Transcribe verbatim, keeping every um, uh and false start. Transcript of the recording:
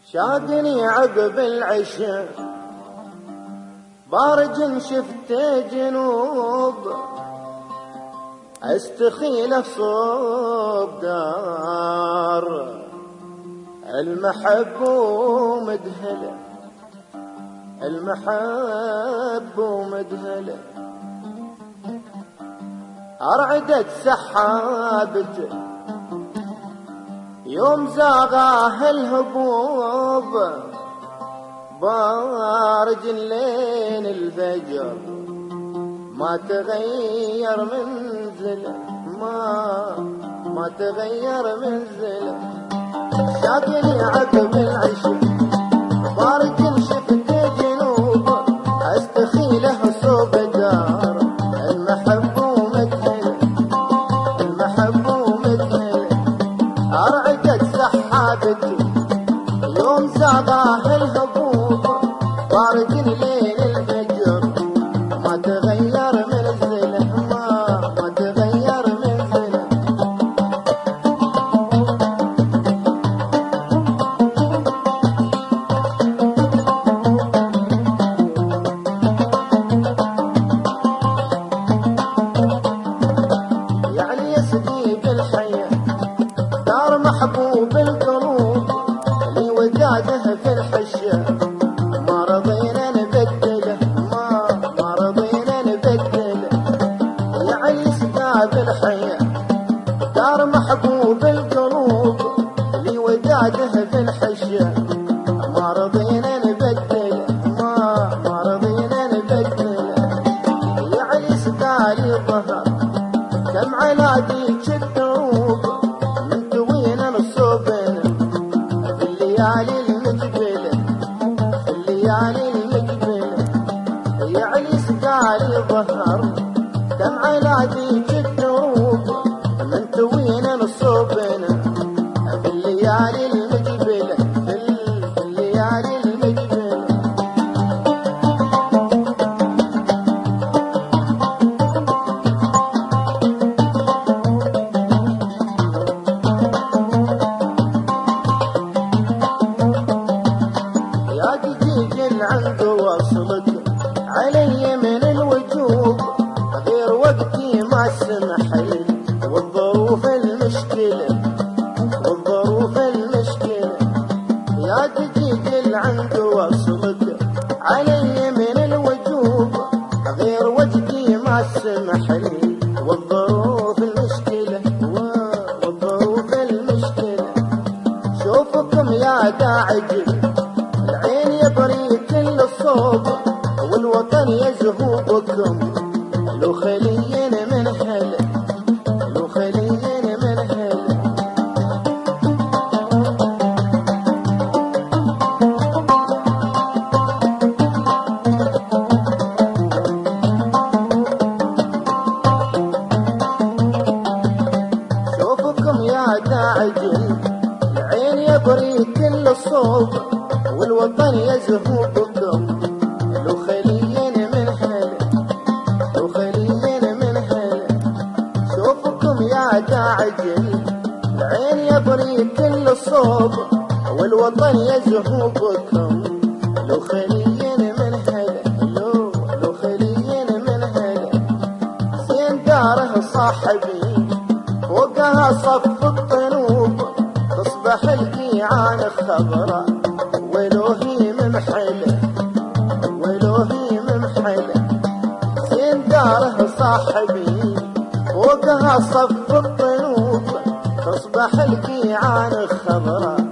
شاقني عقب العشا بارج شفت جنوب استخيله صوب دار المحب ومدهله المحب ومدهله أرعدت سحابته يوم زاغاه الهبوب بارج الليل الفجر ما تغير منزله ما ما تغير منزله شاقني عقب العشق بارج شفت جنوب استخيله صوب دار المحب ومدهله المحب ومدهله أرعدت سحابتي يوم زاغاه الهبوب بارج الليل الفجر ما تغير منزله ما ما تغير منزله يعني يسقي بالحياة دار محبوب القلوب اللي وداده في الحشا ما رضينا نبدله ما ما رضينا نبدله يعني يسقى بالحياة دار محبوب القلوب اللي وداده في الحشا ما رضينا نبدله ما ما رضينا نبدله يعني يسقى لي ظهر كم على ديك الدروب من توينا نصوبنا في الليالي المقبلة في الليالي المقبلة يعني سقالي ظهر كم على ديك الدروب من توينا نصوبنا في الليالي المقبلة في الليالي المقبلة عند وصلك علي من الوجوب غير وقتي ما سمح لي والظروف المشكلة والظروف المشكلة يا دقيق عند وصلك علي من الوجوب غير وقتي ما سمح لي والظروف المشكلة والظروف المشكلة شوفكم يا داعجل العين يبري كل الصوب والوطن يزهو بكم لو خليين من هلا لو خليين من هلا شوفكم يا داعجل العين يبري كل الصوب والوطن يزهو بكم لو خليين من هلا لو خليين من هلا شوفكم يا داعجل العين يبري كل الصوب والوطن يزهو بكم لو خليين من هلا لو لو خليين من هلا زين داره صاحبي فوقها صف الطنوب تصبح القيعان خضراء ولو هي ممحلة ولو هي ممحلة زين داره صاحبي فوقها صف الطنوب تصبح القيعان خضراء